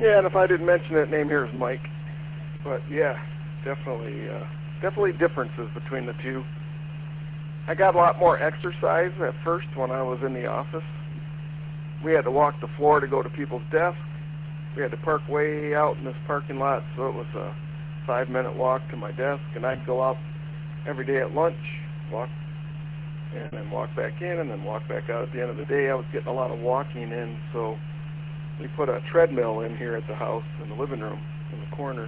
Yeah, and if I didn't mention it, name here is Mike. But yeah, definitely differences between the two. I got a lot more exercise at first when I was in the office. We had to walk the floor to go to people's desks. We had to park way out in this parking lot, so it was a 5-minute walk to my desk, and I'd go out every day at lunch, walk, and then walk back in, and then walk back out at the end of the day. I was getting a lot of walking in, so we put a treadmill in here at the house in the living room in the corner.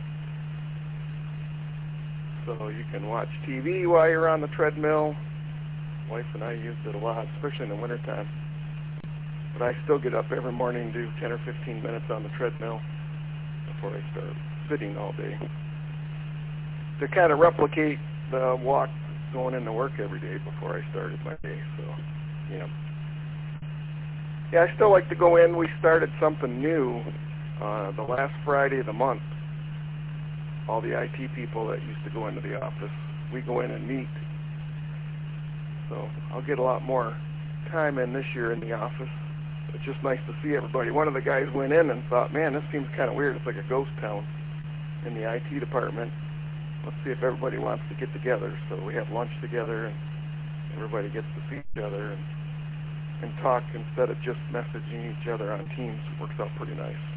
So you can watch TV while you're on the treadmill. Wife and I used it a lot, especially in the wintertime. But I still get up every morning and do 10 or 15 minutes on the treadmill before I start sitting all day, to kind of replicate the walk going into work every day before I started my day. So, yeah. Yeah, I still like to go in. We started something new the last Friday of the month. All the IT people that used to go into the office, we go in and meet. So I'll get a lot more time in this year in the office. It's just nice to see everybody. One of the guys went in and thought, man, this seems kind of weird. It's like a ghost town in the IT department. Let's see if everybody wants to get together. So we have lunch together, and everybody gets to see each other and talk instead of just messaging each other on Teams. It works out pretty nice.